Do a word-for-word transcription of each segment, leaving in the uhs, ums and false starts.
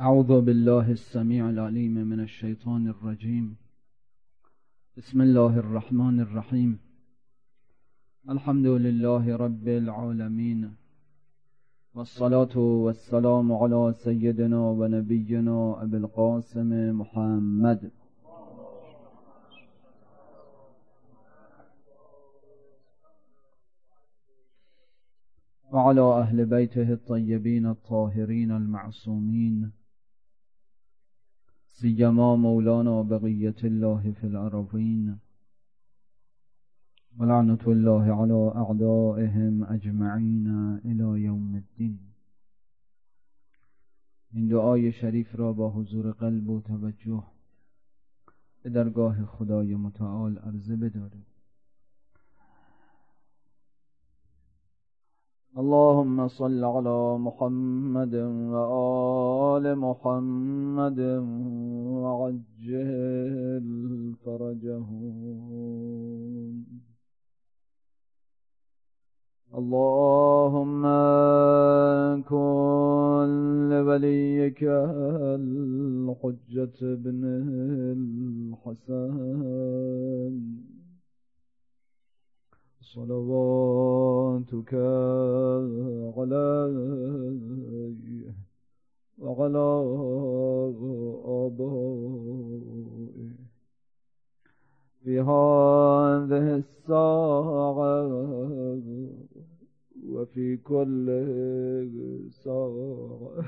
اعوذ بالله السمیع العلیم من الشیطان الرجیم. بسم الله الرحمن الرحیم. الحمد لله رب العالمین والصلاة والسلام على سيدنا و نبینا ابی القاسم محمد وعلى اهل بیته الطیبین الطاهرین المعصومین، سیما مولانا بقیة الله في الأرضین، ولعنة الله على أعدائهم أجمعین إلى يوم الدین. این دعای شریف را با حضور قلب و توجه به درگاه خدای متعال عرضه بدارید. اللهم صل على محمد وآل محمد وعجل فرجهم. اللهم كن لوليك الحجة بن الحسن صلواتك عليه وعلى آبائه في هذه الساعة وفي كل ساعة،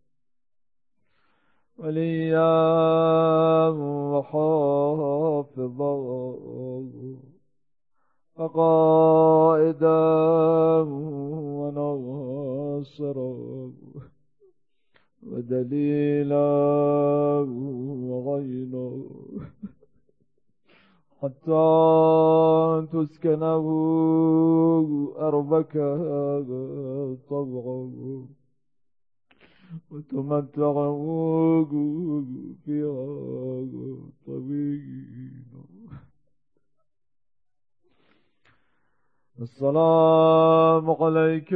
وليا وحافظا وقائدا وناصرا ودليلا وعينا، حتى تسكنه أرضك طوعا وتمتعه فيها طويلا. السلام عليك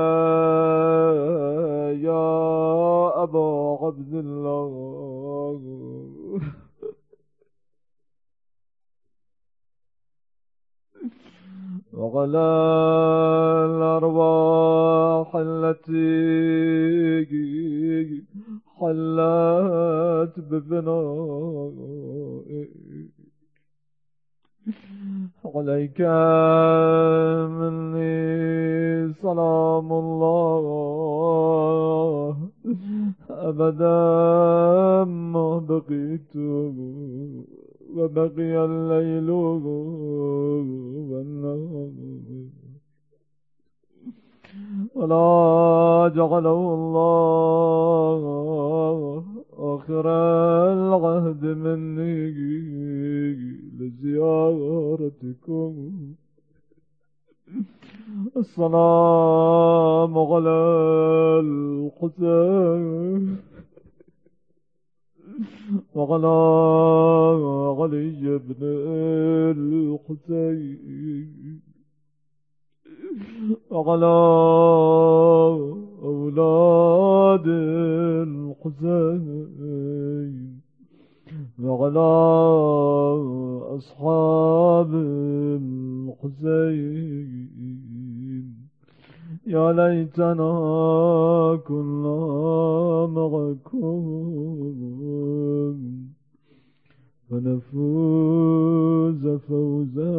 يا أبا عبد الله وعلى الأرواح التي حلت ببنائك. عليك مني سلام الله أبدا ما بقيت وبقي الليل والنهار، ولا جعله الله آخر العهد مني لزيارتكم. السلام على الحسين وعلى علي بن الحسين وعلى أولاد الحسين وعلى أصحاب الحسين. يا ليتنا كنا معكم فنفوز فوزا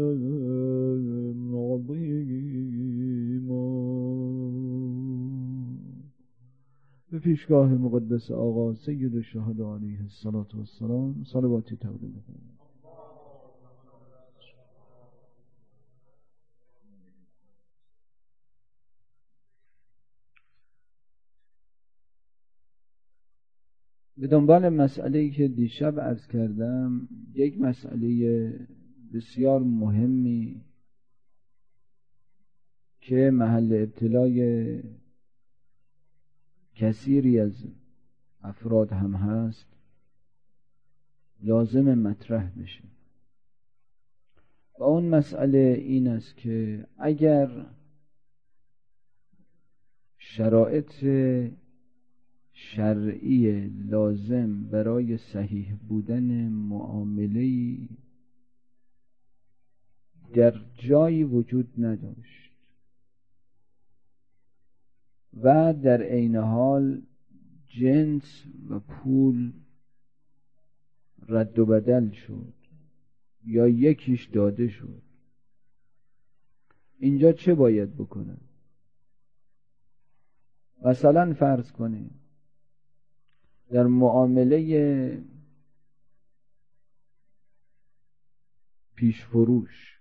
عظيما. به پیشگاه مقدس آقا سید الشهدا علیه الصلاة والسلام صلواتی تقدیم کنید. به دنبال مسئله‌ای که دیشب عرض کردم، یک مسئله بسیار مهمی که محل ابتلای کثیری از افراد هم هست لازم مطرح بشه و اون مسئله این است که اگر شرایط شرعی لازم برای صحیح بودن معامله‌ای در جایی وجود نداشت و در عین حال جنس و پول رد و بدل شد یا یکیش داده شد. اینجا چه باید بکنه؟ مثلا فرض کنید در معامله پیش فروش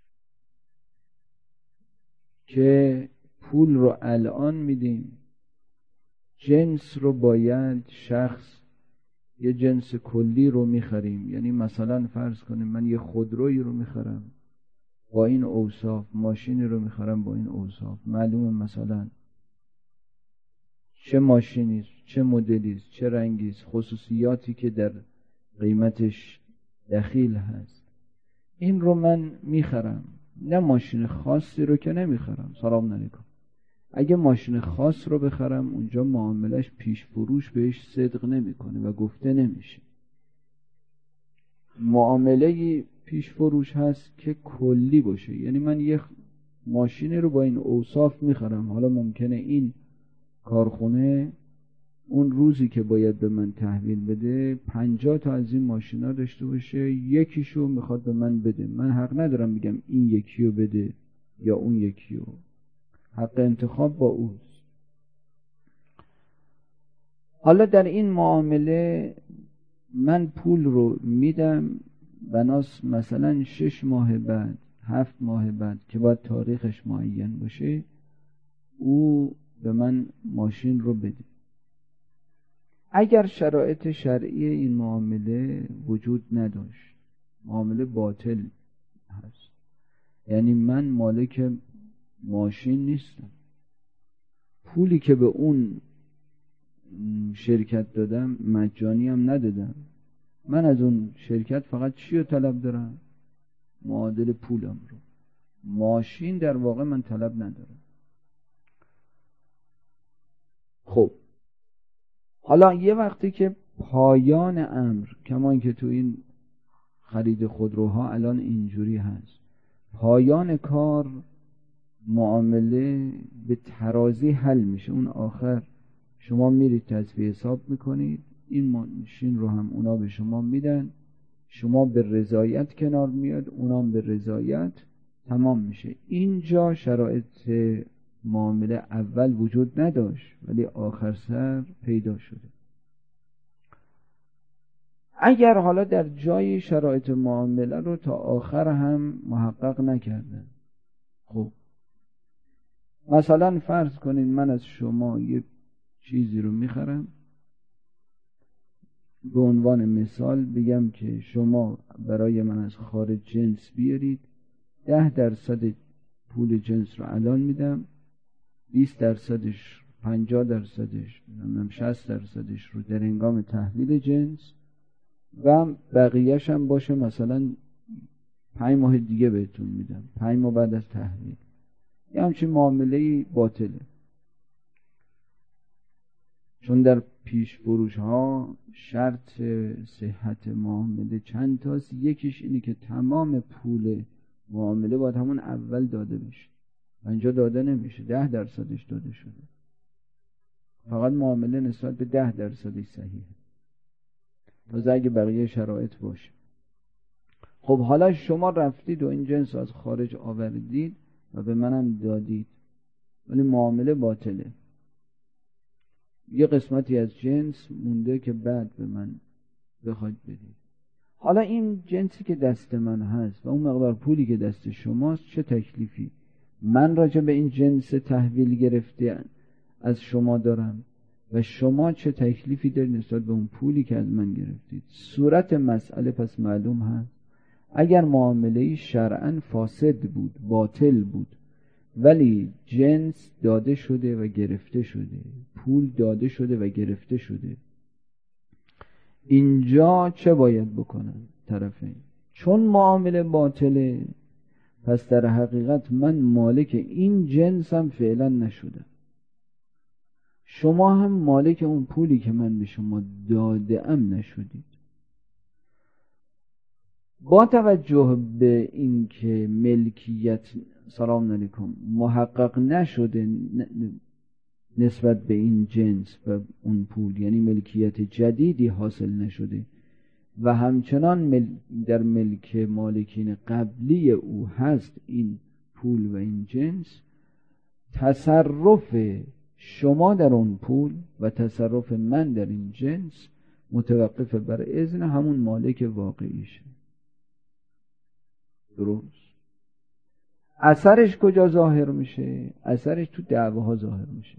که پول رو الان میدیم، جنس رو باید شخص یه جنس کلی رو میخریم. یعنی مثلا فرض کنیم من یه خودرویی رو میخرم با این اوصاف، ماشینی رو میخرم با این اوصاف. معلومه مثلا چه ماشینی، چه مدلی، چه رنگی، خصوصیاتی که در قیمتش دخیل هست، این رو من میخرم. نه ماشین خاصی رو که نمیخرم. سلام علیکم. اگه ماشین خاص رو بخرم اونجا معاملش پیش فروش بهش صدق نمیکنه و گفته نمیشه. معامله پیش فروش هست که کلی باشه، یعنی من یه ماشینی رو با این اوصاف میخرم. حالا ممکنه این کارخونه اون روزی که باید به من تحویل بده پنجاه تا از این ماشینا داشته باشه، یکیشو میخواد به من بده. من حق ندارم بگم این یکیو بده یا اون یکیو. حق انتخاب با اوست. حالا در این معامله من پول رو میدم، بناس مثلا شش ماه بعد، هفت ماه بعد که باید تاریخش معین باشه، او به من ماشین رو بده. اگر شرایط شرعی این معامله وجود نداشت، معامله باطل هست. یعنی من مالک ماشین نیستم، پولی که به اون شرکت دادم مجانی هم ندادم. من از اون شرکت فقط چی رو طلب دارم؟ معادل پولم رو. ماشین در واقع من طلب ندارم. خب حالا یه وقتی که پایان امر، کمان که تو این خرید خودروها الان اینجوری هست، پایان کار معامله به ترازی حل میشه. اون آخر شما میرید تصفیه حساب میکنید، این ماشین رو هم اونا به شما میدن، شما به رضایت کنار میاد، اونا به رضایت، تمام میشه. اینجا شرایط معامله اول وجود نداشت ولی آخر سر پیدا شده. اگر حالا در جای شرایط معامله رو تا آخر هم محقق نکردن، خب مثلا فرض کنین من از شما یه چیزی رو میخرم، به عنوان مثال بگم که شما برای من از خارج جنس بیارید، ده درصد پول جنس رو الان میدم، بیست درصدش، پنجاه درصدش، شصت درصدش رو در هنگام تحویل جنس و بقیهش هم باشه مثلا پنج ماه دیگه بهتون میدم، پنج ماه بعد از تحویل. یه همچین معامله باطله. چون در پیش فروش ها شرط صحت معامله چند تاست. یکیش اینه که تمام پول معامله باید همون اول داده بشه. اینجا داده نمیشه، ده درصدش داده شده، فقط معامله نسبت به ده درصدش صحیحه، تازه اگه بقیه شرایط باشه. خب حالا شما رفتید و این جنس از خارج آوردید و به منم دادید، ولی معامله باطله. یه قسمتی از جنس مونده که بعد به من بخواید بدید. حالا این جنسی که دست من هست و اون مقدار پولی که دست شماست، چه تکلیفی من راجع به این جنس تحویل گرفته از شما دارم و شما چه تکلیفی دارید نسبت به اون پولی که از من گرفتید؟ صورت مسئله پس معلوم هست. اگر معامله‌ای شرعاً فاسد بود، باطل بود، ولی جنس داده شده و گرفته شده، پول داده شده و گرفته شده، اینجا چه باید بکنن طرفین؟ چون معامله باطله، پس در حقیقت من مالک این جنسم فعلا نشدم. شما هم مالک اون پولی که من به شما داده ام نشدید. با توجه به اینکه ملکیت سلام علیکم محقق نشده نسبت به این جنس و اون پول، یعنی ملکیت جدیدی حاصل نشده و همچنان در ملک مالکین قبلی او هست این پول و این جنس، تصرف شما در اون پول و تصرف من در این جنس متوقف بر اذن همون مالک واقعیشه. درست؟ اثرش کجا ظاهر میشه؟ اثرش تو دعواها ظاهر میشه.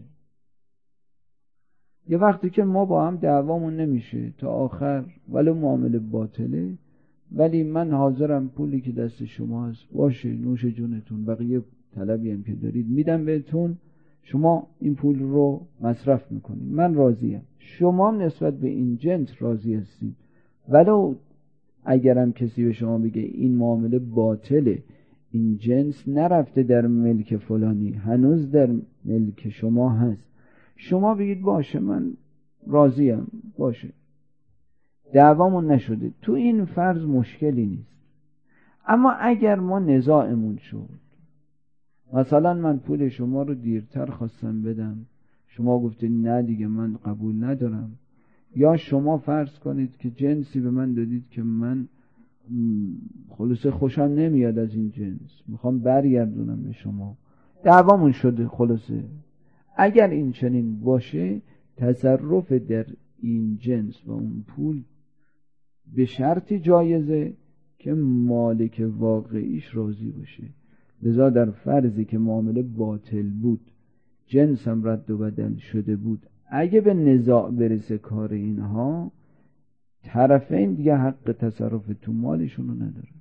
یه وقتی که ما با هم دعوامون نمیشه تا آخر ولی معامله باطله، ولی من حاضرم پولی که دست شما هست باشه، نوش جونتون، بقیه طلبی هم که دارید میدم بهتون، شما این پول رو مصرف میکنید، من راضیم، شما نسبت به این جنس راضی هستید. ولو اگرم کسی به شما بگه این معامله باطله، این جنس نرفته در ملک فلانی، هنوز در ملک شما هست، شما بگید باشه من راضیم، باشه، دعوامون نشده، تو این فرض مشکلی نیست. اما اگر ما نزاعمون شد، مثلا من پول شما رو دیرتر خواستم بدم، شما گفتید نه دیگه من قبول ندارم، یا شما فرض کنید که جنسی به من دادید که من خلاصه خوشم نمیاد از این جنس، میخوام برگردونم به شما، دعوامون شده. خلاصه اگر این چنین باشه، تصرف در این جنس و اون پول به شرطی جایزه که مالک واقعیش راضی باشه. لذا در فرضی که معامله باطل بود، جنس هم رد و بدل شده بود، اگه به نزاع برسه کار اینها، طرفین دیگه حق تصرف تو مالشون رو نداره،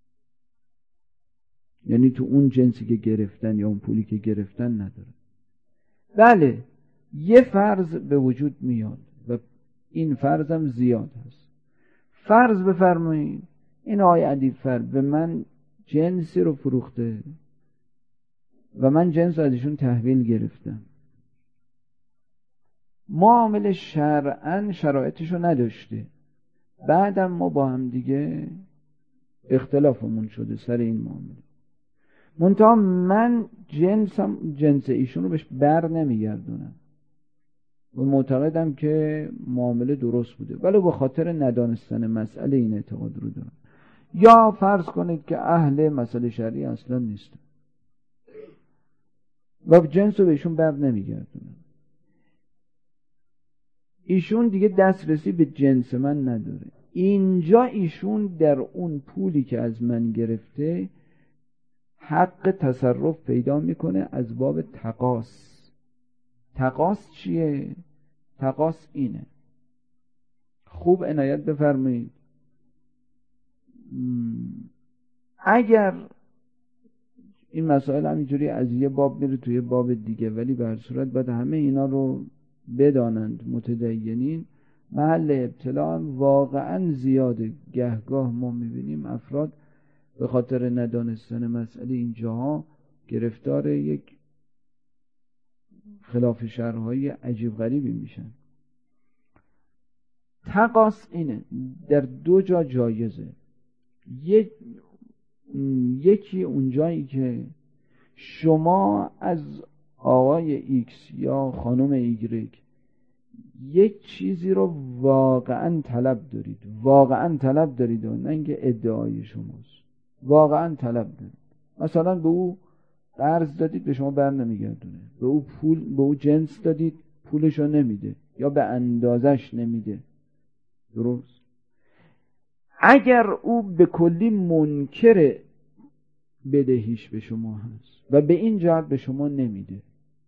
یعنی تو اون جنسی که گرفتن یا اون پولی که گرفتن نداره. بله، یه فرض به وجود میاد و این فرض هم زیاد هست. فرض بفرمایید این آقای ادیبفر به من جنسی رو فروخته و من جنس رو ازشون تحویل گرفتم، معامله شرعاً شرایطش رو نداشته، بعدم ما با هم دیگه اختلافمون شده سر این معامله، منتها من جنسم جنس ایشون رو بهش بر نمیگردونم و معتقدم که معامله درست بوده، ولی به خاطر ندانستن مسئله این اعتقاد رو دارم. یا فرض کنید که اهل مسئله شرعی اصلا نیستم و جنس رو بهشون بر نمیگردونم، ایشون دیگه دسترسی به جنس من نداره. اینجا ایشون در اون پولی که از من گرفته حق تصرف پیدا میکنه از باب تقاص. تقاص چیه؟ تقاص اینه، خوب عنایت بفرمایید، اگر این مسائل همینجوری از یه باب میره توی باب دیگه، ولی به هر صورت باید همه اینا رو بدانند متدینین، محل ابتلا واقعا زیاده. گهگاه ما میبینیم افراد به خاطر ندانستن مسئله اینجاها گرفتار یک خلاف شرع‌های عجیب غریبی میشن. تقاص اینه، در دو جا جایزه. یک یکی اونجایی که شما از آقای ایکس یا خانم ایگرگ یک چیزی رو واقعا طلب دارید، واقعا طلب دارید و نه اینکه ادعای شماست، واقعا طلب دارید. مثلا به او قرض دادید، به شما بر نمیگردونه، به او پول به او جنس دادید، پولشو نمیده یا به اندازش نمیده. درست؟ اگر او به کلی منکر بدهیش به شما هست و به این جهت به شما نمیده،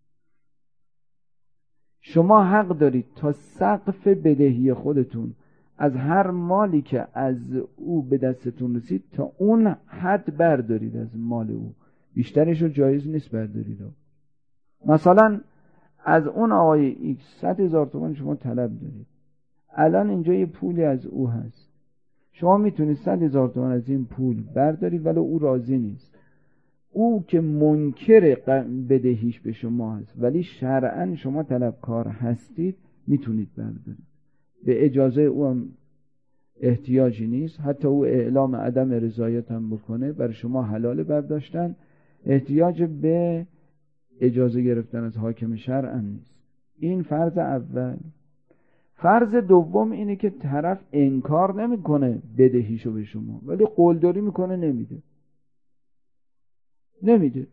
شما حق دارید تا سقف بدهی خودتون از هر مالی که از او به دستتون رسید تا اون حد بردارید از مال او، بیشترش رو جایز نیست بردارید. مثلا از اون آقای ایکس صد هزار تومان شما طلب دارید، الان اینجا یه پولی از او هست، شما میتونید صد هزار تومان از این پول بردارید ولی او راضی نیست، او که منکر بدهیش به شما هست ولی شرعاً شما طلبکار هستید میتونید بردارید. به اجازه او هم احتیاجی نیست، حتی او اعلام عدم رضایت هم بکنه برای شما حلال برداشتن، احتیاج به اجازه گرفتن از حاکم شرع هم نیست. این فرض اول. فرض دوم اینه که طرف انکار نمیکنه بدهیشو به شما ولی قولداری میکنه نمیده نمیده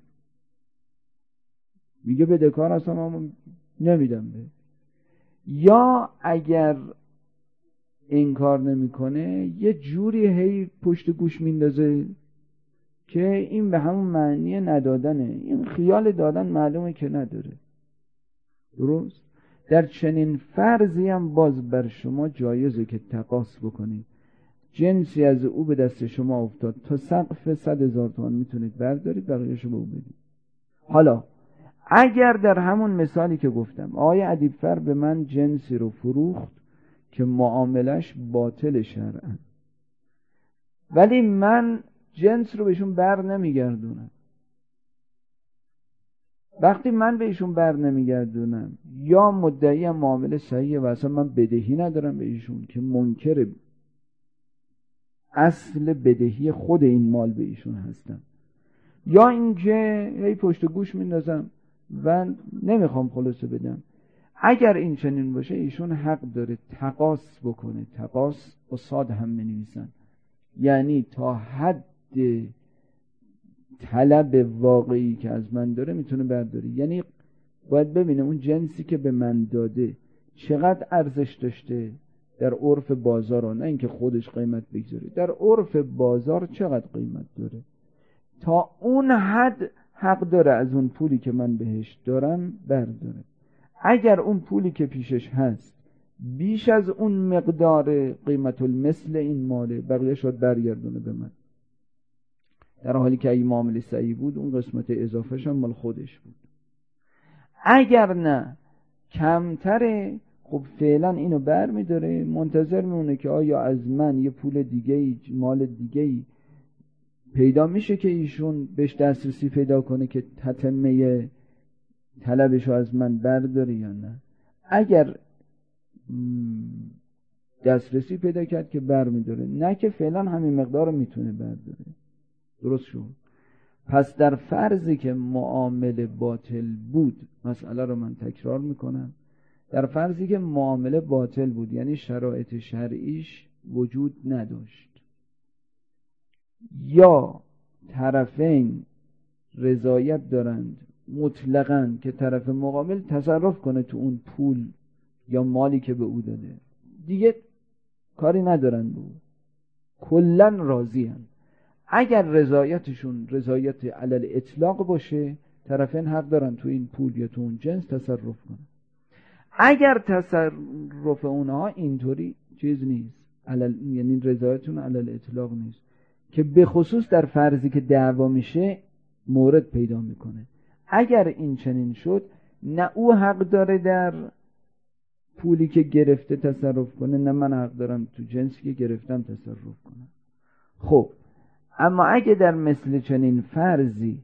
میگه بدهکار هستم اما نمیدم به. یا اگر انکار نمیکنه یه جوری هی پشت گوش میندازه که این به همون معنی ندادنه، این خیال دادن معلومه که نداره. درست؟ در چنین فرضی هم باز بر شما جایزه که تقاص بکنید. جنسی از او به دست شما افتاد تا سقف صد هزار تومان میتونید بردارید، بقیه‌شو به او بدید. حالا اگر در همون مثالی که گفتم آقای ادیبفر به من جنسی رو فروخت که معاملش باطل شرعاً ولی من جنس رو بهشون بر نمیگردونم، وقتی من بهشون بر نمیگردونم یا مدعی معامله صحیحه و اصلا من بدهی ندارم به ایشون که منکر اصل بدهی خود این مال به ایشون هستم، یا اینکه هی پشت گوش میندازم و نمیخوام خلاصه بدم، اگر این چنین باشه ایشون حق داره تقاص بکنه. تقاص با صاد هم بنویسن، یعنی تا حد طلب واقعی که از من داره میتونه برداره. یعنی باید ببینه اون جنسی که به من داده چقدر ارزش داشته در عرف بازار، نه اینکه خودش قیمت بگذاره، در عرف بازار چقدر قیمت داره، تا اون حد حق داره از اون پولی که من بهش دارم برداره. اگر اون پولی که پیشش هست بیش از اون مقدار قیمت المثل این ماله، بقیه شد برگردونه به من، در حالی که اگه معامله صحیح بود اون قسمت اضافهش هم مال خودش بود. اگر نه کمتره، خب فعلا اینو بر میداره، منتظر میمونه که آیا از من یه پول دیگه مال دیگه پیدا میشه که ایشون بهش دسترسی پیدا کنه که تتمه طلبشو از من برداره یا نه. اگر دسترسی پیدا کرد که بر میداره، نه که فعلا همین مقدار رو میتونه برداره. درست شد؟ پس در فرضی که معامله باطل بود، مسئله رو من تکرار میکنم، در فرضی که معامله باطل بود یعنی شرایط شرعیش وجود نداشت یا طرفین رضایت دارند مطلقاً که طرف مقابل تصرف کنه تو اون پول یا مالی که به او داده، دیگه کاری ندارن به او، کلاً راضی هن. اگر رضایتشون رضایت علل اطلاق باشه، طرفین حق دارن تو این پول یا تو اون جنس تصرف کنن. اگر تصرف اونها اینطوری چیز نیست، علل یعنی رضایتشون علل اطلاق نیست، که به خصوص در فرضی که دعوا میشه مورد پیدا میکنه. اگر این چنین شد، نه او حق داره در پولی که گرفته تصرف کنه، نه من حق دارم تو جنسی که گرفتم تصرف کنم. خب اما اگه در مثل چنین فرضی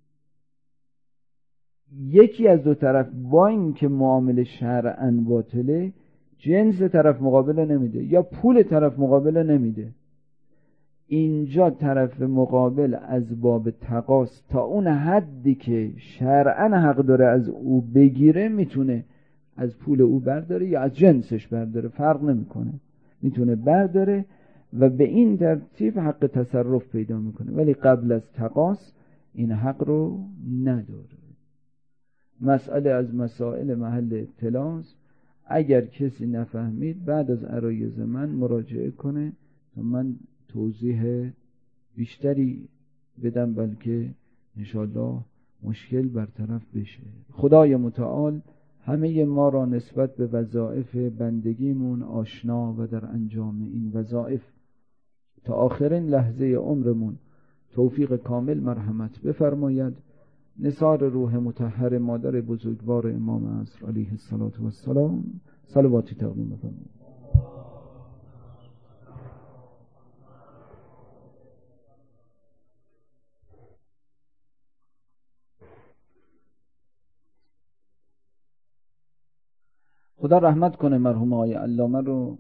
یکی از دو طرف با این که معامله شرعاً باطله جنس طرف مقابل نمیده یا پول طرف مقابل نمیده، اینجا طرف مقابل از باب تقاص تا اون حدی که شرعاً حق داره از او بگیره میتونه از پول او برداره یا از جنسش برداره، فرق نمیکنه، میتونه برداره و به این ترتیب حق تصرف پیدا میکنه، ولی قبل از تقاص این حق رو نداره. مسئله از مسائل محل ابتلاست. اگر کسی نفهمید بعد از عرایض من مراجعه کنه تا من توضیح بیشتری بدم، بلکه انشاءالله مشکل برطرف بشه. خدای متعال همه ما را نسبت به وظایف بندگیمون آشنا و در انجام این وظایف تا آخرین لحظه عمرمون توفیق کامل مرحمت بفرماید. نثار روح مطهر مادر بزرگوار امام عصر علیه السلام صلواتی تقدیم بفرمایید. خدا رحمت کنه مرحوم آقای علامه رو.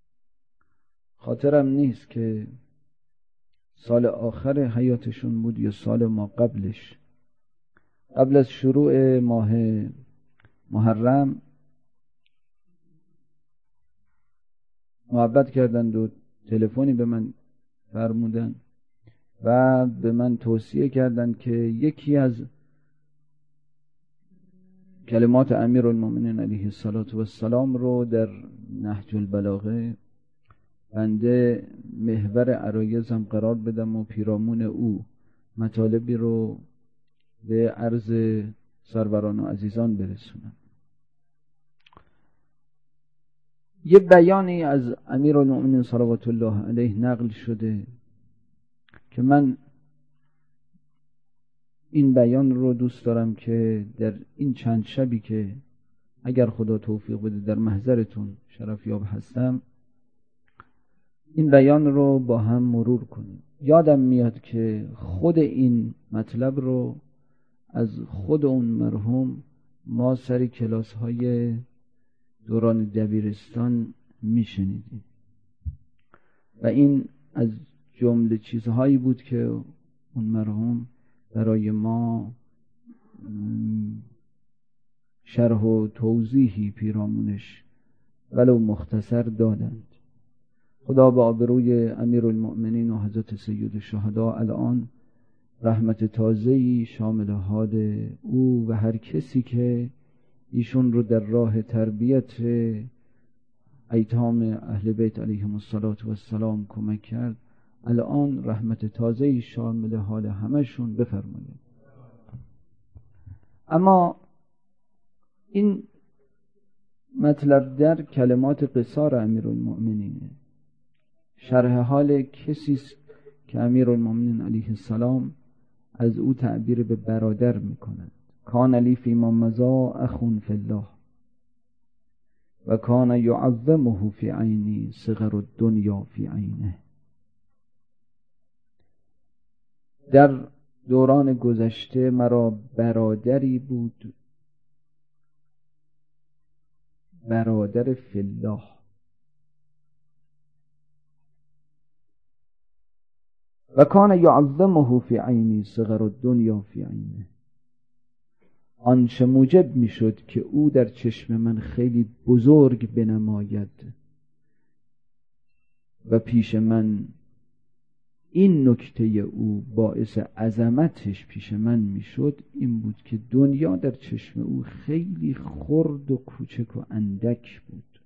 خاطرم نیست که سال آخر حیاتشون بود یا سال ما قبلش، قبل از شروع ماه محرم محبت کردند و تلفنی به من فرمودن و به من توصیه کردند که یکی از کلمات امیرالمومنین علیه الصلاة و السلام رو در نهج البلاغه بنده محور عرایزم قرار بدم و پیرامون او مطالبی رو به عرض سروران و عزیزان برسونم. یه بیانی از امیرالمومنین صلوات الله علیه نقل شده که من این بیان رو دوست دارم که در این چند شبی که اگر خدا توفیق بده در محضرتون شرفیاب هستم این بیان رو با هم مرور کنیم. یادم میاد که خود این مطلب رو از خود اون مرحوم ما سر کلاس های دوران دبیرستان میشنیدیم و این از جمله چیزهایی بود که اون مرحوم برای ما شرح و توضیحی پیرامونش ولو مختصر دادند. خدا به آبروی امیرالمؤمنین و حضرت سید الشهدا الان رحمت تازه‌ای شامل حال او و هر کسی که ایشون رو در راه تربیت ایتام اهل بیت علیهم الصلاة و السلام کمک کرد، الان رحمت تازه‌ای شامل حال همشون بفرمایید. اما این مطلب در کلمات قصار امیرالمؤمنینه، شرح حال کسی است که امیرالمؤمنین علیه السلام از او تعبیر به برادر میکنند. کان لی فیما مضی اخ فی الله و کان یعظمه فی عینی صغر الدنیا فی عینه. در دوران گذشته مرا برادری بود، برادر فی الله، و کان یعظمه فی عینی صغر الدنیا فی عینه. آنچه موجب می شد که او در چشم من خیلی بزرگ بنماید و پیش من این نکته او باعث عظمتش پیش من می شد این بود که دنیا در چشم او خیلی خرد و کوچک و اندک بود.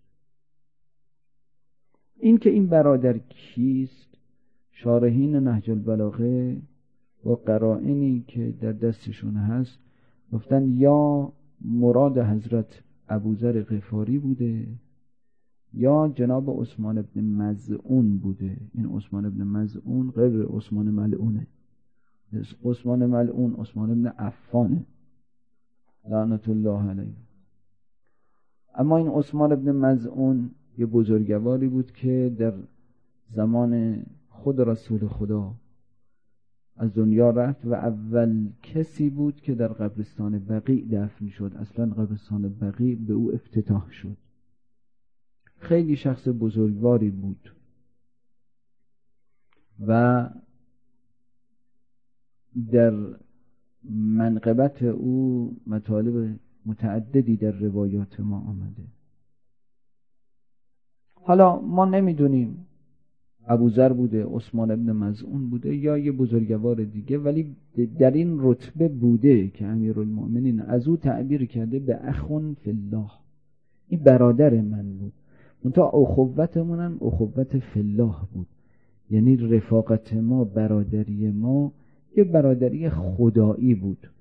این که این برادر کیست، شارحین نهج البلاغه و قرائنی که در دستشون هست گفتن یا مراد حضرت ابوذر غفاری بوده یا جناب عثمان ابن مظعون بوده. این عثمان ابن مظعون غیر عثمان ملعونه. عثمان ملعون عثمان ابن عفانه لعنت الله علیه. اما این عثمان ابن مظعون یه بزرگواری بود که در زمان خود رسول خدا از دنیا رفت و اول کسی بود که در قبرستان بقیع دفن شد. اصلا قبرستان بقیع به او افتتاح شد. خیلی شخص بزرگواری بود و در منقبت او مطالب متعددی در روایات ما آمده. حالا ما نمیدونیم ابوذر بوده، عثمان ابن مظعون بوده یا یه بزرگوار دیگه، ولی در این رتبه بوده که امیرالمؤمنین از او تعبیر کرده به اخون فی الله، این برادر من بود. منتها اخوتمونم اخوت فی الله بود، یعنی رفاقت ما، برادری ما یه برادری خدایی بود،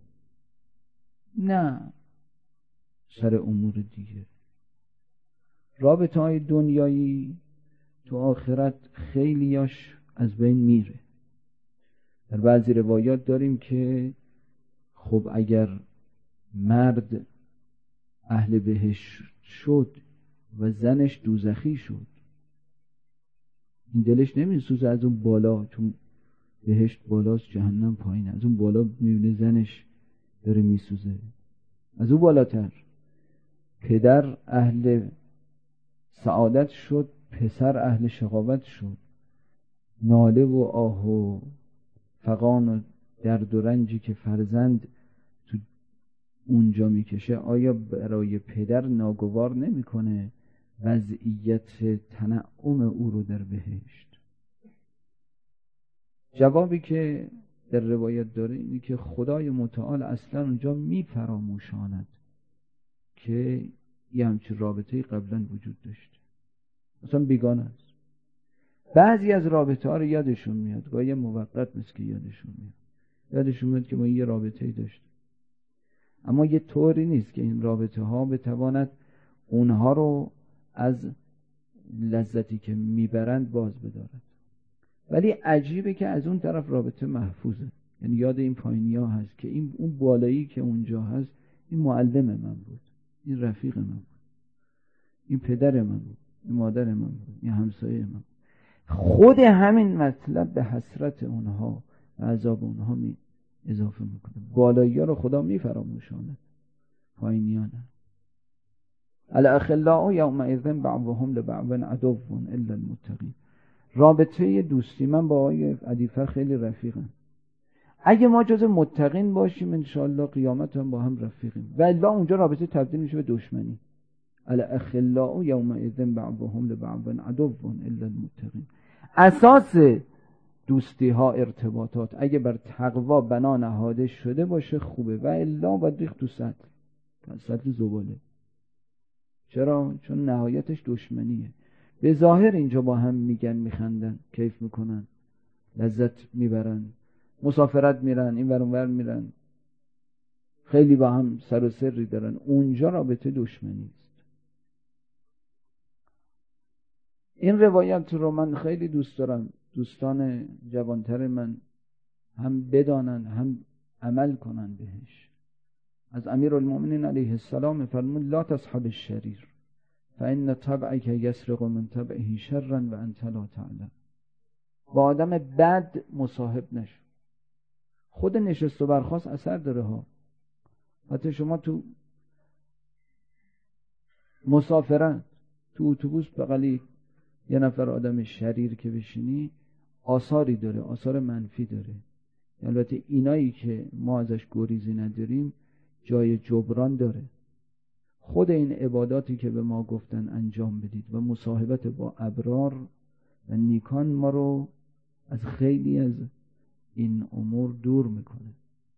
نه سر امور دیگه. رابطه های دنیایی تو آخرت خیلیاش از بین میره. در بعضی روایات داریم که خب اگر مرد اهل بهشت شد و زنش دوزخی شد، این دلش نمیسوزه از اون بالا، چون بهشت بالاست جهنم پایینه، از اون بالا میبینه زنش داره میسوزه، از اون بالاتر پدر اهل سعادت شد، پسر اهل شقاوت شد. ناله و آه و فغان و درد و رنجی که فرزند تو اونجا میکشه آیا برای پدر ناگوار نمیکنه وضعیت تنعم او رو در بهشت؟ جوابی که در روایت داره اینه که خدای متعال اصلا اونجا میفراموشاند که یه همچین رابطه قبلا وجود داشته، اصلا بیگانه است. بعضی از رابطه ها رو یادشون میاد، گاهی موقت مثل که یادشون میاد یادشون میاد که ما یه رابطه‌ای داشتیم، اما یه طوری نیست که این رابطه ها بتواند اونها رو از لذتی که میبرند باز بدارد. ولی عجیبه که از اون طرف رابطه محفوظه، یعنی یاد این پایینی ها هست که این اون بالایی که اونجا هست این معلم من بود، این رفیق من بود، این پدر من بود، این مادر من بود، این همسایه من بود. خود همین مطلب به حسرت اونها و عذاب اونها می اضافه میکنه. بالایی ها رو خدا میفراموشاند، پایینی ها نه. الاخلاء یومئذ بعضهم لبعض عدو الا المتقین. رابطه دوستی من با آقای عدیفر خیلی رفیقم. اگه ما جز متقین باشیم انشاءالله قیامت هم با هم رفیقیم، و الا اونجا رابطه تبدیل میشه به دشمنی. الاخلاء یومئذ بعضهم لبعض عدو الا المتقین. اساس دوستی ها، ارتباطات اگه بر تقوا بنا نهاده شده باشه خوبه، و الا باید ریخت تو سطل سطل زباله. چرا؟ چون نهایتش دشمنیه. به ظاهر اینجا با هم میگن، میخندن، کیف میکنن، لذت میبرن، مسافرت میرن، این ور اون ور میرن، خیلی با هم سر و سری دارن. اونجا رابطه دشمنی است. این روایت رو من خیلی دوست دارم دوستان جوانتر من هم بدانن هم عمل کنن بهش. از امیرالمومنین علیه السلام فرمود لا تصحب الشریر فإن طبعک یسرق من طبعه شرا و انت لا تعلم. با آدم بد مصاحب نشو. خود نشست و برخاست اثر داره ها. حتی شما تو مسافرت تو اتوبوس بغلی یه نفر آدم شریر که بشینی آثاری داره، آثار منفی داره. البته اینایی که ما ازش گریزی نداریم جای جبران داره. خود این عباداتی که به ما گفتن انجام بدید و مصاحبت با ابرار و نیکان ما رو از خیلی از این امور دور میکنه.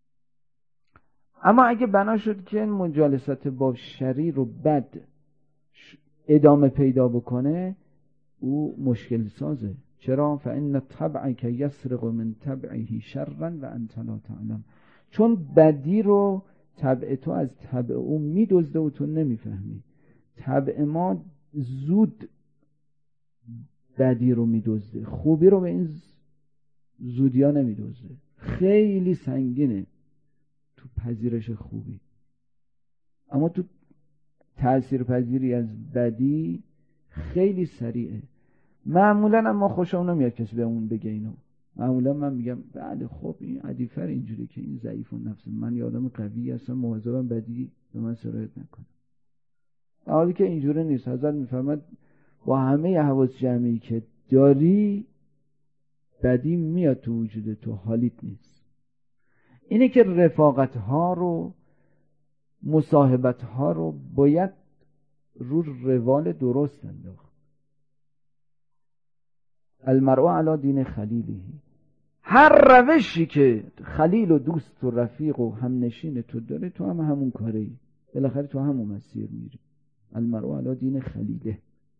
اما اگه بنا شد که مجالست با شریر و بد ادامه پیدا بکنه او مشکل سازه. چرا؟ فإن طبعک یسرق من طبعه شرا و انت لا تعلم. چون بدی رو طبع تو از طبع او میدزده و تو نمیفهمی. طبع ما زود بدی رو میدزده، خوبی رو به این زودی ها نمیدزده. خیلی سنگینه تو پذیرش خوبی، اما تو تأثیر پذیری از بدی خیلی سریعه. معمولا اما خوشم نمیاد کسی به اون بگه اینو. معمولا من میگم بله خب این عدیفر اینجوری که این ضعیف النفس، من یه آدم قوی هستم، مواظبم بدی به من سرایت نکنه. در حالی که اینجوری نیست. حضرت میفرماد با همه حواس جمعی که داری بدی میاد تو وجود تو، حالیت نیست. اینه که رفاقت ها رو، مصاحبت ها رو باید رو روال درست انداخت. المرء علی دین خلیله. هر روشی که خلیل و دوست و رفیق و همنشین تو داره تو هم همون کاری، بالاخره تو همون مسیر میری. المرء علی دین خلیله.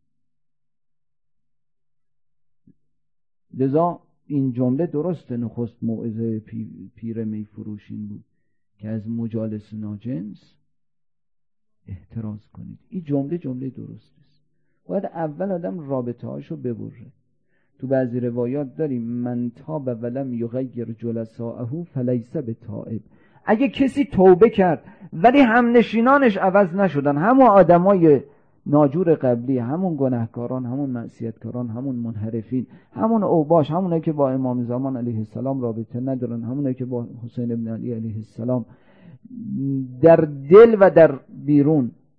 لذا این جمله درسته. نخست موعظه پیر میفروشین بود که از مجالس ناجنس احتراز کنید. این جمله جمله درست است. باید اول آدم رابطه هاشو ببره. تو بعضی روایات داریم من تاب ولم یغیر جلساءه فلیس بتائب. اگه کسی توبه کرد ولی همنشینانش عوض نشدن، همون آدمای ناجور قبلی، همون گناهکاران، همون معصیتکاران، همون منحرفین، همون اوباش، همونایی که با امام زمان علیه السلام رابطه ندارن، همونایی که با حسین ابن علی علیه السلام در دل و در بیرون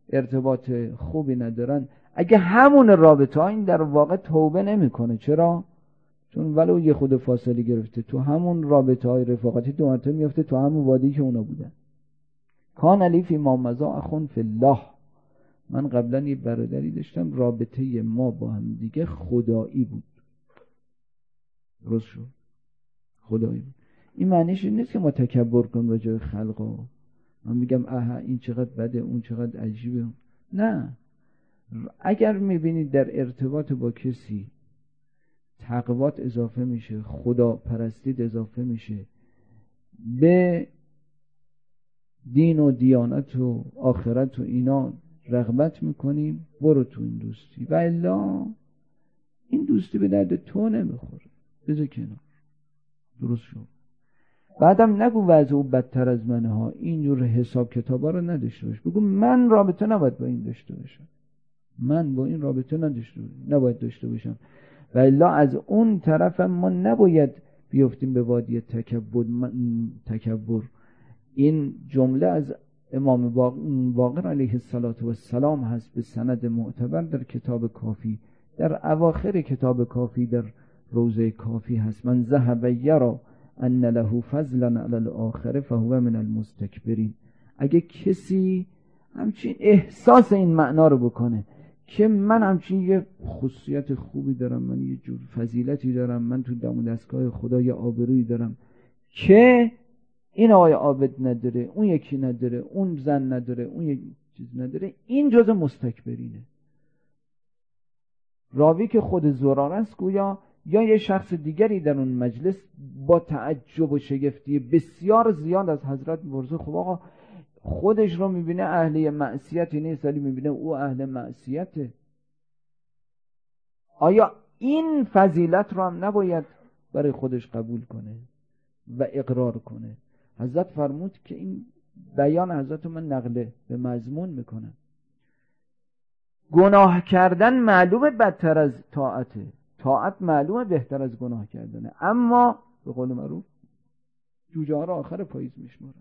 ارتباط خوبی ندارن، اگه همون رابطه ها، این در واقع توبه نمیکنه. چرا؟ چون ولو یه خود فاصله گرفته تو همون رابطه های رفاقتی دو مرتبه میفته تو همون وادی که اونا بودن. کان علی فی ما مضا اخون فی الله. من قبلا یه برادری داشتم رابطه ما با هم دیگه خدایی بود. درست شد؟ خدایی بود. این معنیش این نیست که ما تکبر کنیم راجع به خلقا. من میگم آها این چقدر بده، اون چقدر عجیبه. نه، اگر میبینید در ارتباط با کسی تقوات اضافه میشه، خدا پرستید اضافه میشه، به دین و دیانت و آخرت و اینا رغبت میکنیم، برو تو این دوستی، و الا این دوستی به درد تو نمیخوره، بذار کنار. درست شد؟ بعدم نگو وضع او بدتر از منه ها، اینجور حساب کتابا رو نداشته باش. بگو من رابطه نباید با این داشته باشم، من با این رابطه نداشته نباید داشته باشم. و الا از اون طرف ما نباید بیفتیم به وادی تکبر. تکبر این جمله از امام باقر علیه السلام هست به سند معتبر در کتاب کافی، در اواخر کتاب کافی در روضه کافی هست: من ذهب یرا ان له فضلا علی الاخره فهو من المستکبرین. اگه کسی همچین احساس این معنا رو بکنه که من همچین یه خصوصیت خوبی دارم، من یه جور فضیلتی دارم، من تو دم و دستگاه خدا یه آبرویی دارم که این آقای عابد نداره، اون یکی نداره، اون زن نداره، اون یکی چیز نداره، این جز مستکبرینه. راوی که خود زراره است گویا یا یه شخص دیگری در اون مجلس با تعجب و شگفتی بسیار زیاد از حضرت می‌پرسه خب آقا خودش رو میبینه اهل معصیتی نیست ولی میبینه او اهل معصیته، آیا این فضیلت رو هم نباید برای خودش قبول کنه و اقرار کنه؟ حضرت فرمود که این بیان حضرت من نقل به مضمون میکنه. گناه کردن معلومه بدتر از طاعته، طاعت معلومه بهتر از گناه کردنه، اما به قول معروف جوجه ها رو آخر پاییز میشمارن.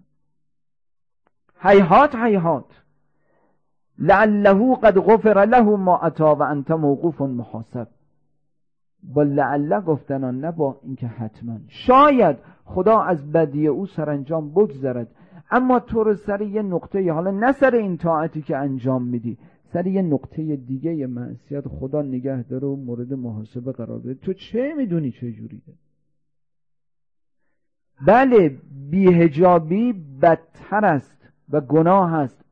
هیهات هیهات لعله قد غفر له ما اتا و انت موقوف محاسب. با لعله گفتنان، نه با اینکه حتما. شاید خدا از بدی او سرانجام بگذرد، اما تو رو سر یه نقطه، حالا نه سر این طاعتی که انجام میدی، سر یه نقطه دیگه یه معصیت خدا نگه داره و مورد محاسبه قرار بده. تو چه میدونی چه جوریه؟ بله بی‌حجابی بدتر است و گناه است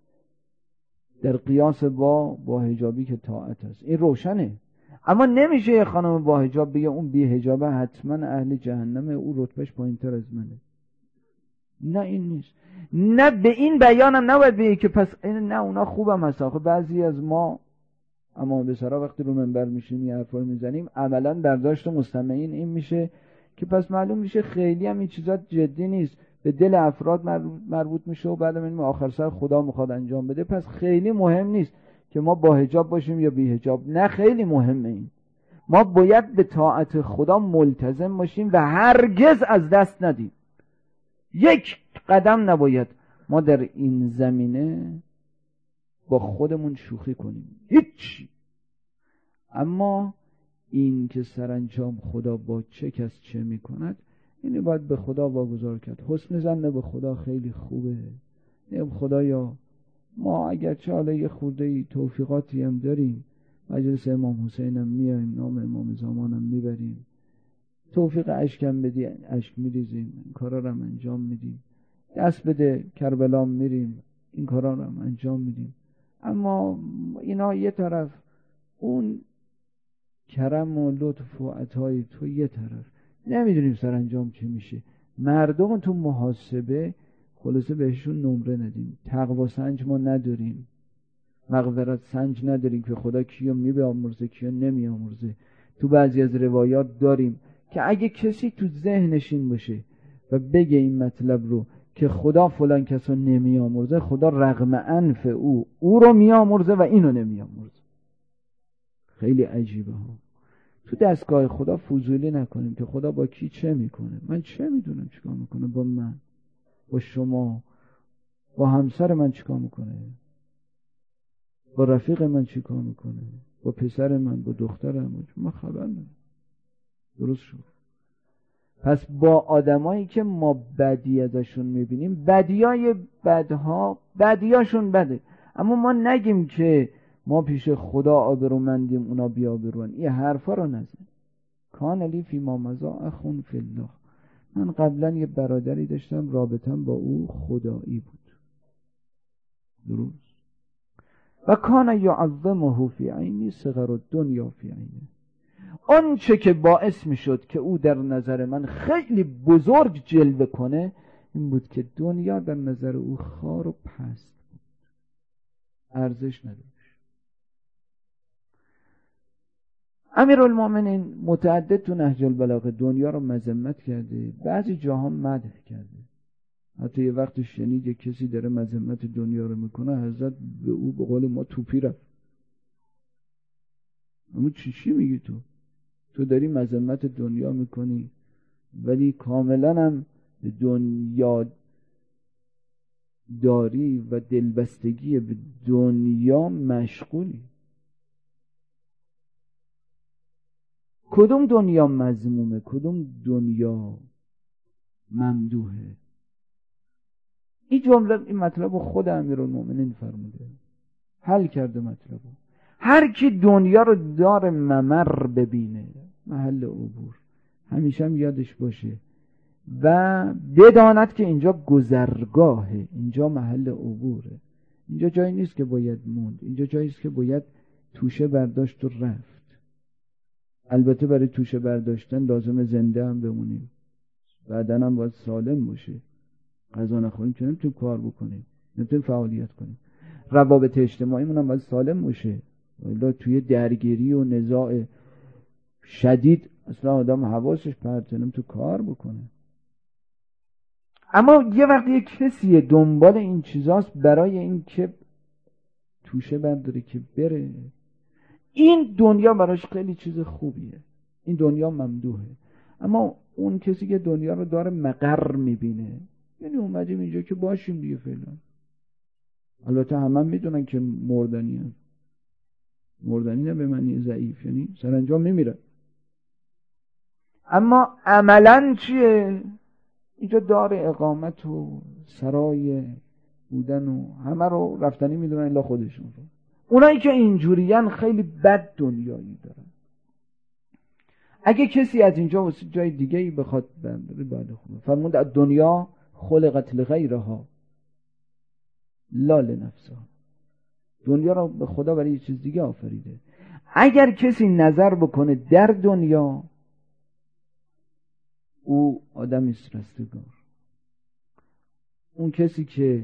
در قیاس با با حجابی که طاعت است، این روشنه. اما نمیشه یه خانم با حجاب بگه اون بی حجابه حتما اهل جهنمه، او رتبهش پایینتر از منه. نه این نیست. نه به این بیانم نباید بگه که پس نه اونا خوبم هست. آخه بعضی از ما اما به سرا وقتی رو منبر میشیم یه حرفا رو میزنیم، عملا برداشت مستمعین این میشه که پس معلوم میشه خیلی هم این چیزا جدی نیست، به دل افراد مربوط میشه و بعدم این آخر سر خدا میخواد انجام بده، پس خیلی مهم نیست که ما با حجاب باشیم یا بی حجاب. نه خیلی مهمه. این ما باید به طاعت خدا ملتزم باشیم و هرگز از دست ندیم. یک قدم نباید ما در این زمینه با خودمون شوخی کنیم، هیچ. اما این که سرانجام خدا با چه کس چه میکند، اینو باید به خدا واگذار کرد. حسن ظن به خدا خیلی خوبه. نیم خدایا ما اگرچه حالا یه خورده توفیقاتی هم داریم، مجلس امام حسین هم میایم، نام امام زمان هم میبریم، توفیق اشکم بدی اشک میریزیم، این کارا رو هم انجام میدیم، دست بده کربلا میریم، این کارا رو هم انجام میدیم. اما اینا یه طرف، اون کرم و لطف و عطای تو یه طرف، نمیدونیم سرانجام چه میشه. مردم تو محاسبه خلاصه بهشون نمره ندیم، تقوا سنج ما نداریم، مغفرت سنج نداریم که خدا کیو میامرزه کیو نمیامرزه. تو بعضی از روایات داریم که اگه کسی تو ذهنش این باشه و بگه این مطلب رو که خدا فلان کسو نمیامرزه، خدا رغم انف او او رو میامرزه و اینو نمیامرزه. خیلی عجیبه ها. تو دستگاه خدا فضولی نکنیم که خدا با کی چه میکنه. من چه میدونم چیکار میکنه با من، با شما، با همسر من چیکار میکنه. با رفیق من چی کار میکنه، با پسر من، با دخترم، ما خبر نداریم. درست شد. پس با آدمایی که ما بدی ازشون میبینیم، بدیای بدها بدیاشون بده، اما ما نگیم که ما پیش خدا آبرومندیم اونا بی آبروان. این حرفا رو نزن. کان لی فی ما مضی اخون فی الله. من قبلا یه برادری داشتم رابطم با او خدایی بود. درست. و کان یعظمه فی عینی صغر الدنیا فی عینی. اون چه که باعث می شد که او در نظر من خیلی بزرگ جلوه کنه این بود که دنیا در نظر او خار و پست بود، ارزش نداشت. امیرالمومنین متعدد تو نهج البلاغه دنیا رو مذمت کرده، بعضی جاها مدح کرده. حتی یه وقت شنید یه کسی داره مذمت دنیا رو میکنه، حضرت به او به قول ما توپی رفت. اما چی چی میگی تو؟ تو داری مذمت دنیا میکنی ولی کاملا هم دنیا داری و دلبستگی به دنیا مشغولی. کدوم دنیا مذمومه، کدوم دنیا ممدوحه؟ این جمله این مطلب خود امیرالمومنین فرموده، حل کرده مطلبو. هر کی دنیا رو دار ممر ببینه، محل عبور، همیشه هم یادش باشه و بداند که اینجا گذرگاهه، اینجا محل عبوره، اینجا جایی نیست که باید موند، اینجا جایی است که باید توشه برداشت و رفت. البته برای توشه برداشتن لازم زنده هم بمونیم، بعدن هم باید سالم باشه، غذا نخوریم که نمیتونیم کار بکنیم، نمیتونیم فعالیت کنیم. روابط اجتماعی مون هم باید سالم باشه، ولی توی درگیری و نزاع شدید اصلا آدم حواسش پرته نمیتونه کار بکنه. اما یه وقتی یه کسی دنبال این چیزاست برای این که توشه برداره که بره، این دنیا براش خیلی چیز خوبیه، این دنیا ممدوحه. اما اون کسی که دنیا رو داره مقر میبینه، یعنی اومدیم اینجا که باشیم دیگه فعلا. البته همه هم میدونن که مردنی هم. مردنی نه به معنی ضعیف، یعنی سرانجام میمیره. اما عملا چیه؟ اینجا دار اقامت و سرای بودن و همه رو رفتنی میدونن الا خودشون رو. اونایی که اینجورین خیلی بد دنیایی دارن. اگه کسی از اینجا واسه جای دیگه ای بخواد برداره بعد خوبه. فرمود دنیا خلقت لغیرها لا لنفسها. دنیا رو به خدا برای یه چیز دیگه آفریده. اگر کسی نظر بکنه در دنیا، او آدم است رستگار. اون کسی که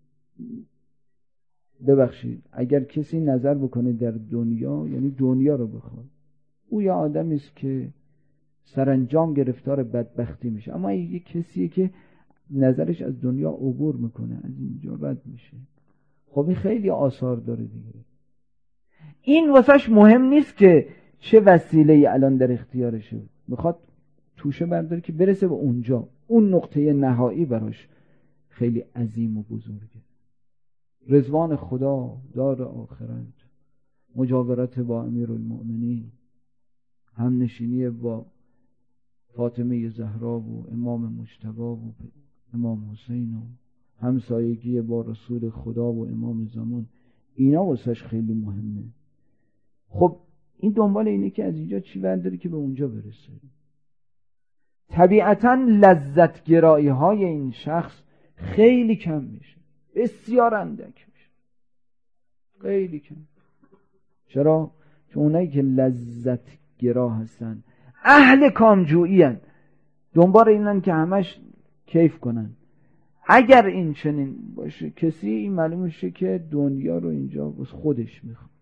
ببخشید اگر کسی نظر بکنه در دنیا، یعنی دنیا رو بخواد، او یا آدمی است که سرانجام گرفتار بدبختی میشه. اما یک کسیه که نظرش از دنیا عبور میکنه، از اینجا رد میشه، خب این خیلی آثار داره دیگه. این واسهش مهم نیست که چه وسیله‌ای الان در اختیارشه، میخواد توشه برداره که برسه به اونجا. اون نقطه نهایی براش خیلی عظیم و بزرگه. رضوان خدا، دار آخرت، مجاورت با امیرالمؤمنین، هم نشینی با فاطمه زهرا و امام مجتبی و امام حسین و همسایگی با رسول خدا و امام زمان، اینا واسش خیلی مهمه. خب این دنبال اینه که از اینجا چی برداره که به اونجا برسه. طبیعتاً لذت گرایی های این شخص خیلی کم میشه، بسیار اندک میشه، خیلی کم. چرا؟ چون اونایی که لذت گرا هستن اهل کامجویی هستن، دنبال اینن که همش کیف کنن. اگر این چنین باشه کسی، این معلوم میشه که دنیا رو اینجا بس خودش میخواد.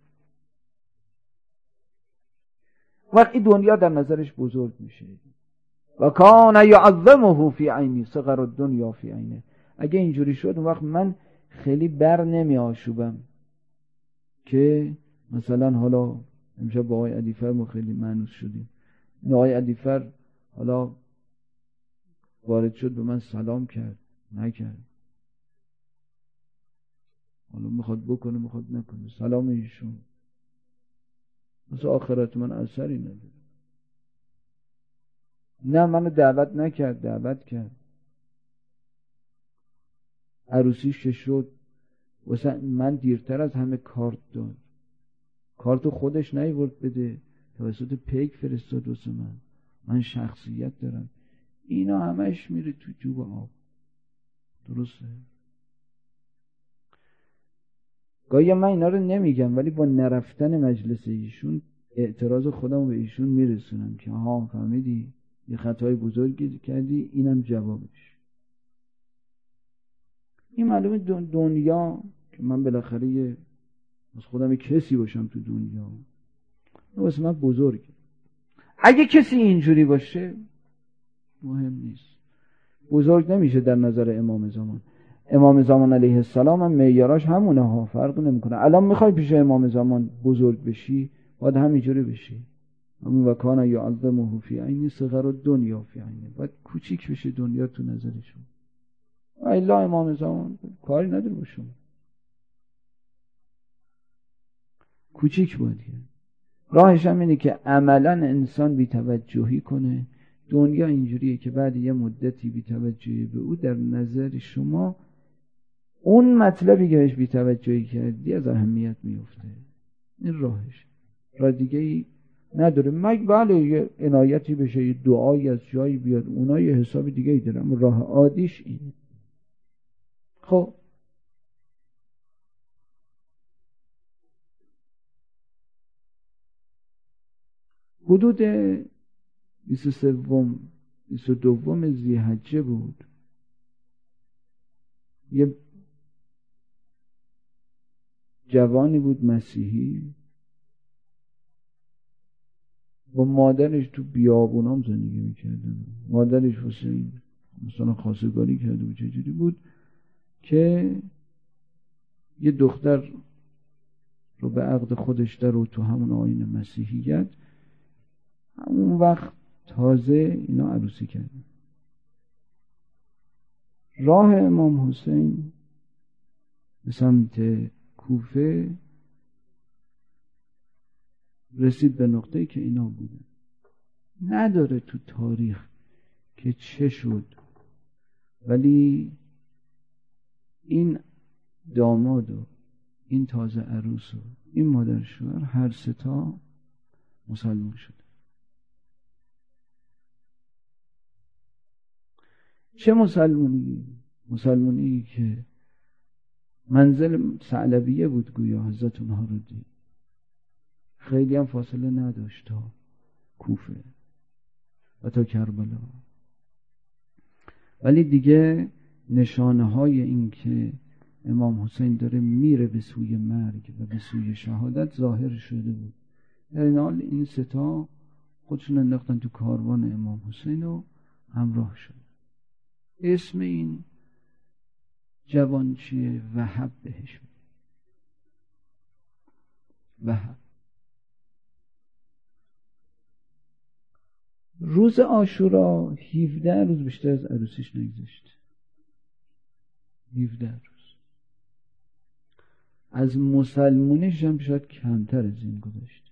وقتی دنیا در نظرش بزرگ میشه و کان یعظمه فی عینی صغر الدنیا فی عینه. اگه اینجوری شد اون وقت من خیلی بر نمی آشوبم که مثلا حالا امشب با آقای عدیفر ما خیلی مانوس شدیم. این آقای عدیفر حالا وارد شد به من سلام کرد، نکرد. حالا میخواد بکنه میخواد نکنه، سلام ایشون مثل آخرت من اثری نداره. نه منو دعوت نکرد، دعوت کرد. عروسیش که شد واسه من دیرتر از همه کارت داد، کارتو خودش نیورد بده، توسط پیک فرستاد واسه من. من شخصیت دارم. اینا همش میره تو جوب آب. درسته؟ گاهی من اینا رو نمیگم، ولی با نرفتن مجلس ایشون اعتراض خودم به ایشون میرسونم که ها فهمیدی یه خطای بزرگی کردی، اینم جوابش. این معلومه دنیا که من بالاخره یه از خودم کسی باشم تو دنیا، واسه من بزرگه. اگه کسی اینجوری باشه مهم نیست، بزرگ نمیشه در نظر امام زمان. امام زمان علیه السلام هم معیاراش همونه ها، فرق نمیکنه. الان میخوای پیش امام زمان بزرگ بشی باید همینجوری بشی. همون وکانا یعظمه فی عین صغر الدنیا فی عین، باید کوچیک بشه دنیا تو نظرشون. الا امام زمان کاری نداره با شما، کوچیک باید کرد. راهش هم اینه که عملا انسان بی توجهی کنه. دنیا اینجوریه که بعد یه مدتی بی توجهی به او، در نظر شما اون مطلبی که بهش بی توجهی کردی از اهمیت میفته. این راهش، راه دیگه ای نداره. مگه بله یه عنایتی بشه، یه دعایی از جایی بیاد، اونا یه حساب دیگه ای دارن، راه عادیش اینه. خب حدود بیست و سوم بیست و دوم ذی‌حجه بود. یه جوانی بود مسیحی با مادرش تو بیابونام زندگی میکردن. مادرش حسین مثلا خواستگاری کرده بود. چجوری بود که یه دختر رو به عقد خودش در و تو همون آیین مسیحیت، همون وقت تازه اینا عروسی کردن. راه امام حسین به سمت کوفه رسید به نقطه‌ای که اینا بودن. نداره تو تاریخ که چه شد، ولی این داماد و این تازه عروس و این مادر شوهر هر سه تا مسلمان شد. چه مسلمانی؟ مسلمانی که منزل ثعلبیه بود گویا حضرت اونها رو دید. خیلی هم فاصله نداشت تا کوفه و تا کربلا، ولی دیگه نشانه های این که امام حسین داره میره به سوی مرگ و به سوی شهادت ظاهر شده بود. در این حال این ستا خودشون انداختن تو کاروان امام حسین و همراه شد. اسم این جوان چیه؟ وهب بهش میگه. وهب. روز عاشورا هفده روز بیشتر از عروسیش نگذشت. هفده روز. از مسلمونیش هم شاید کمتر از این گذشت.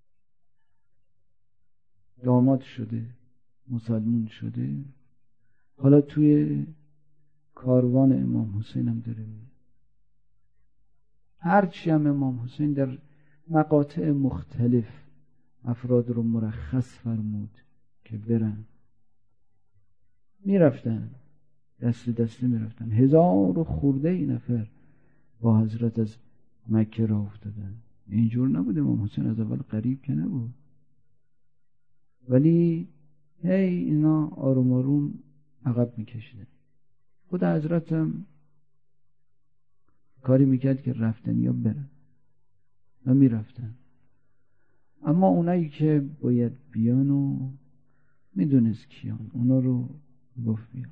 داماد شده، مسلمون شده، حالا توی کاروان امام حسین هم داره میره. هرچی هم امام حسین در مقاطع مختلف افراد رو مرخص فرمود که برن، میرفتن، دست دسته میرفتن. هزار و خورده ای نفر با حضرت از مکه را افتادن. اینجور نبود. امام حسین از اول قریب که نبود، ولی هی اینا آروم آروم عقب میکشیدن. خود حضرت هم کاری میکرد که رفتن یا برن و میرفتن. اما اونایی که باید بیان و میدونست کیان، اونا رو گفت بیان.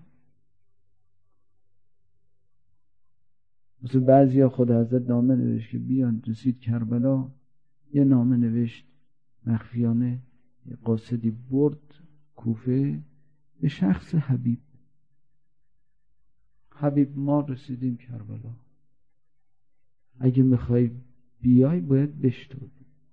مثل بعضی ها خود حضرت نامه نوشت که بیان. رسید کربلا، یه نامه نوشت مخفیانه، یه قاصدی برد کوفه به شخص حبیب. حبیب ما رسیدیم کربلا. اگه میخوای بیای باید بشتوی.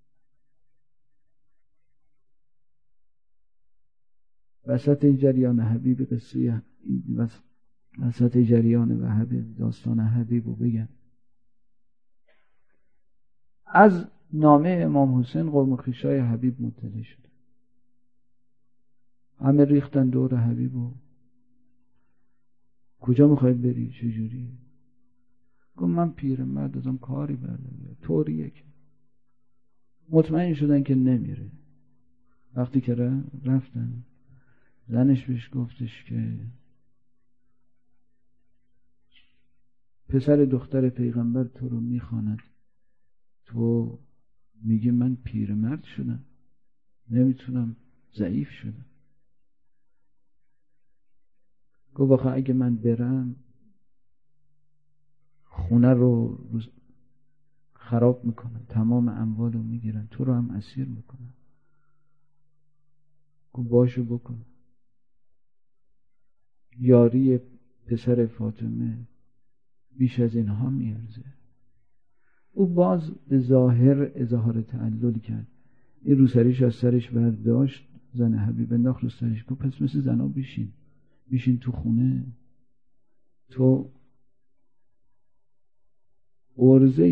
وسط این جریان حبیب قصه وسط جریان و حبیب داستان حبیب رو بگم. از نامه امام حسین قوم و خویشای حبیب مطلع شد، همه ریختن دور حبیبو. کجا میخواید بری؟ چجوری؟ گفت من پیرمرد ازم کاری بردم. طوریه که مطمئن شدن که نمیره. وقتی که رفتن زنش بهش گفتش که پسر دختر پیغمبر تو رو میخواند، تو میگی من پیرمرد شدم، نمیتونم، ضعیف شدم. گفت آخه اگه من برم خونه رو خراب میکنن، تمام اموال رو میگیرن، تو رو هم اسیر میکنن. گفت باشو بکن. یاری پسر فاطمه بیش از اینها میارزه. او باز به ظاهر اظهار تعلل کرد. این روسریش از سرش برداشت، زن حبیب انداخت رو سرش. گفت پس مثل زنا بشین، بشین تو خونه، تو عرضه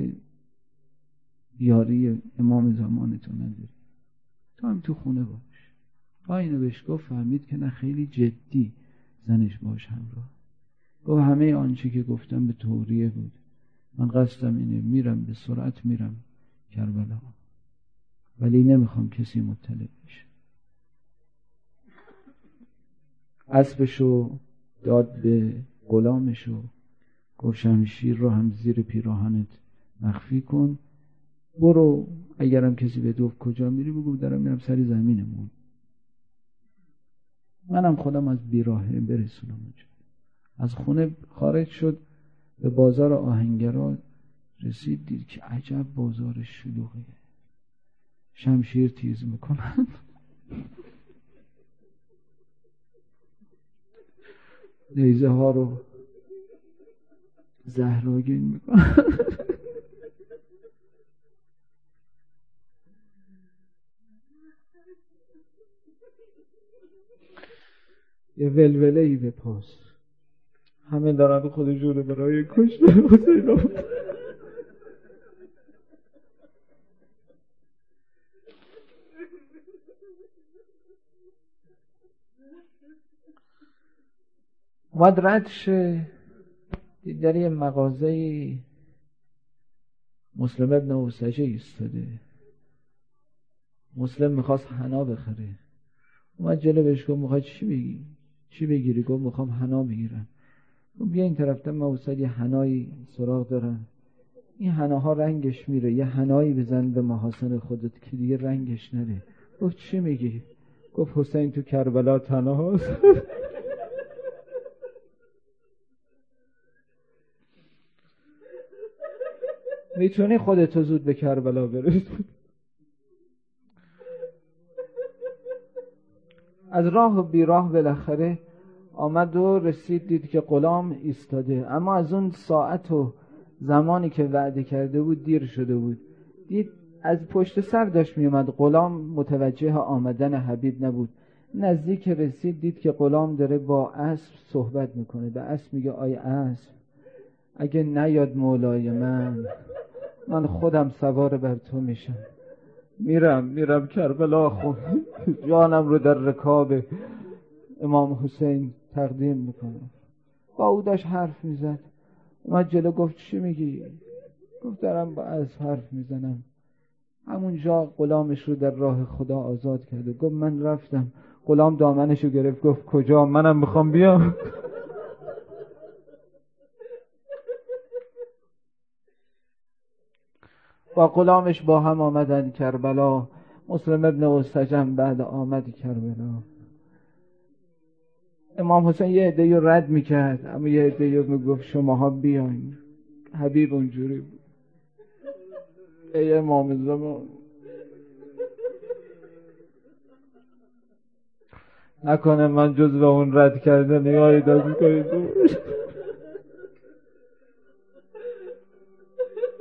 یاری امام زمانتو نداری، تو هم تو خونه باش. تا اینو بهش گفت فهمید که نه، خیلی جدی زنش باش همراه. گفت همه آنچه که گفتم به توریه بود، من قصدم اینه، میرم به سرعت میرم کربلا، ولی نمیخوام کسی مطلع بشه. اسبشو داد به غلامشو، گفت شمشیر رو هم زیر پیراهنت مخفی کن، برو اگرم کسی به دوف کجا میری بگو دارم میرم سری زمینمون، منم خودم از بیراهه برسونم اونجا. از خونه خارج شد، به بازار آهنگران رسید، دید که عجب بازار شلوغیه، شمشیر تیز میکنن، نیزه ها رو زهراگین میکنن. یه ولوله‌ای به پاس، همه دارن خودشون رو برای کشتن حسین. اومد رد شه، دید در یه مغازه مسلم ابن اوسجه ایستاده. مسلم میخواست حنا بخره. اومد جلو بهش گفت میخوای چی بگی؟ چی بگیری؟ گفت میخوام حنا بگیرم. گفت بیا این طرف، من اوسد یه حنایی سراغ دارم، این حناها رنگش میره، یه حنایی بزن به محاسن خودت که دیگه رنگش نره. گفت چی میگی؟ گفت حسین تو کربلا تنهاست. میتونی خودتو زود به کربلا برسونی. از راه و بیراه بالاخره آمد و رسید، دید که غلام ایستاده، اما از اون ساعت و زمانی که وعده کرده بود دیر شده بود. دید از پشت سر داشت میومد، غلام متوجه آمدن حبیب نبود. نزدیک رسید، دید که غلام داره با اسب صحبت میکنه. به اسب میگه آی اسب، اگه نیاد مولای من، من خودم سوار بر تو میشم، میرم میرم کربلا، خون جانم رو در رکاب امام حسین تقدیم میکنم. با او داشت حرف میزد. اومد جلو، گفت چی میگی؟ گفت دارم با اسب حرف میزنم. همونجا غلامش رو در راه خدا آزاد کرده. گفت من رفتم. غلام دامنش رو گرفت، گفت کجا؟ منم میخوام بیام. با غلامش با هم آمدن کربلا. مسلم ابن اوسجم بعد آمد کربلا. امام حسین یه عده‌ای رد میکرد، اما یه عده‌ای میگفت شماها بیاین. حبیب اونجوری بود. ای امام زمان، نکنه من جز به اون رد کرده نگاهی دست کنید.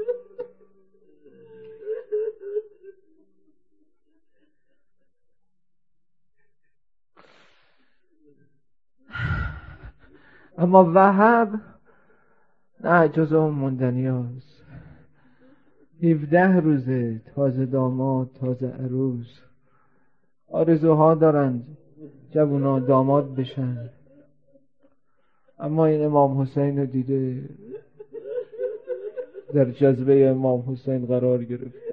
اما وهب نه، جز اون موندنی هست. هفده روزه تازه داماد، تازه عروس، آرزوها دارند جوونا داماد بشن، اما این امام حسین رو دیده، در جذبه امام حسین قرار گرفت.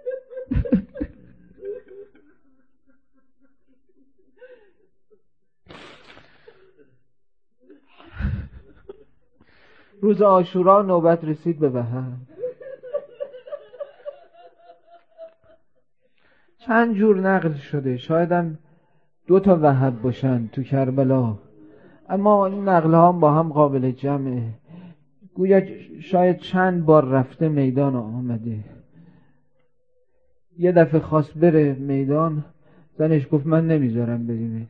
روز عاشورا نوبت رسید به وهب. چند جور نقل شده، شایدم دو تا وهب باشن تو کربلا، اما این نقل ها با هم قابل جمعه. گویا شاید چند بار رفته میدان آمده. یه دفعه خواست بره میدان، زنش گفت من نمیذارم بریم.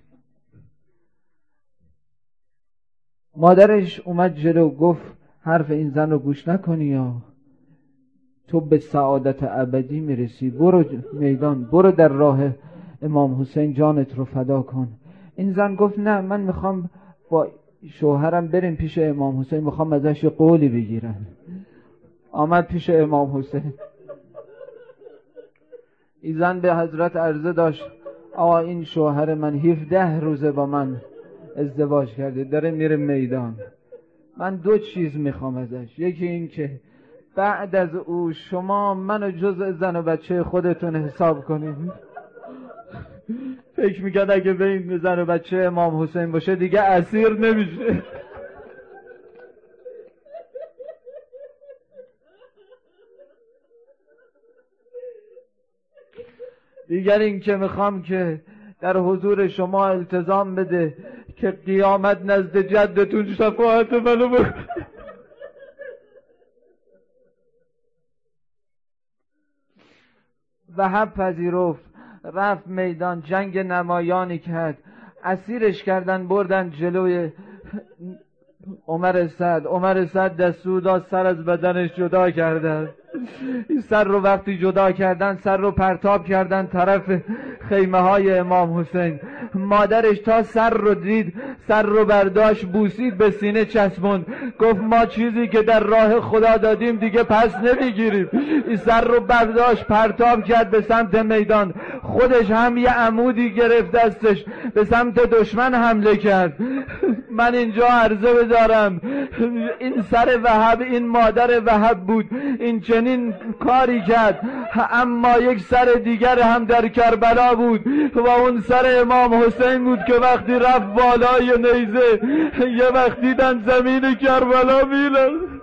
مادرش اومد جلو گفت حرف این زن رو گوش نکنی یا تو به سعادت ابدی میرسی، برو میدان، برو در راه امام حسین جانت رو فدا کن. این زن گفت نه، من میخوام با شوهرم بریم پیش امام حسین، میخوام ازش یه قولی بگیرم. آمد پیش امام حسین. این زن به حضرت عرضه داشت آقا این شوهر من هفده روزه با من ازدواج کرده، داره میره میدان، من دو چیز میخوام ازش. یکی این که بعد از او شما منو جزء زن و بچه خودتون حساب کنید. فکر میکرد اگه به این زن و بچه امام حسین باشه دیگه اسیر نمیشه. دیگر این که میخوام که در حضور شما التزام بده که قیامت نزد جدتون شفاعت منو بکنه. وهب پذیرفت، رفت میدان، جنگ نمایانی کرد، اسیرش کردن بردن جلوی عمر سعد. عمر سعد دستور داد سر از بدنش جدا کردن. این سر رو وقتی جدا کردن، سر رو پرتاب کردن طرف خیمه های امام حسین. مادرش تا سر رو دید، سر رو برداشت، بوسید، به سینه چسبوند، گفت ما چیزی که در راه خدا دادیم دیگه پس نمیگیریم. این سر رو برداشت پرتاب کرد به سمت میدان. خودش هم یه عمودی گرفت دستش، به سمت دشمن حمله کرد. من اینجا عرضه بدارم این سر وهب، این مادر وهب بود، این چنین کاری کرد، اما یک سر دیگر هم در کربلا بود و اون سر امام حسین بود که وقتی رفت بالای نیزه یه وقت دیدن زمین کربلا میلرزه.